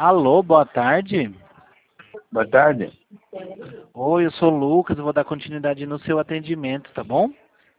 Alô, boa tarde. Boa tarde. Oi, eu sou o Lucas, eu vou dar continuidade no seu atendimento, tá bom?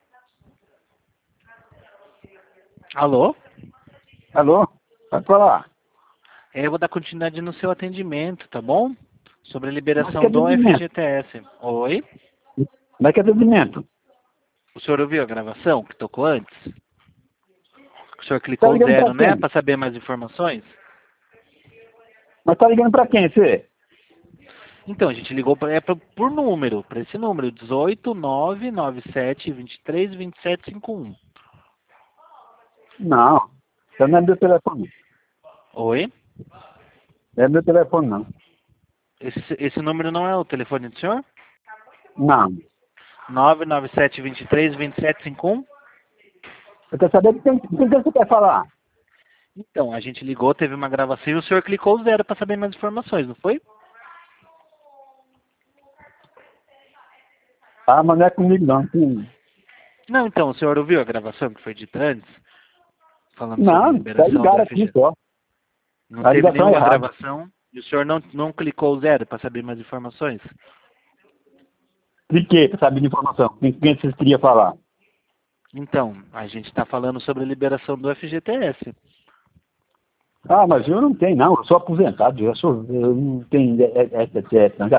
Alô? Alô? Pode falar. Eu vou dar continuidade no seu atendimento, tá bom? Sobre a Mas que liberação do atendimento? FGTS. Oi? Mas que atendimento? O senhor ouviu a gravação que tocou antes? O senhor Tá clicou o ligando pra zero, né? quem? Para saber mais informações? Mas tá ligando pra quem, você? Então, a gente ligou por número, para esse número, 18997232751. Não. Isso não é meu telefone. Oi? Não é meu telefone, não. Esse número não é o telefone do senhor? Não. 997232751? Eu quero saber com quem você quer falar. Então, a gente ligou, teve uma gravação e o senhor clicou o zero para saber mais informações, não foi? Ah, mas não é comigo, não. Não, então, o senhor ouviu a gravação que foi dita antes? Falando sobre Não, tá liberação do ligado aqui FG. só. Não A teve ligação é nenhuma errada. gravação e o senhor não clicou o zero para saber mais informações? Cliquei pra saber de informação. Com quem vocês queriam falar? Então, a gente está falando sobre a liberação do FGTS. Ah, mas eu não tenho, não. Eu sou aposentado. Eu não tenho essa não.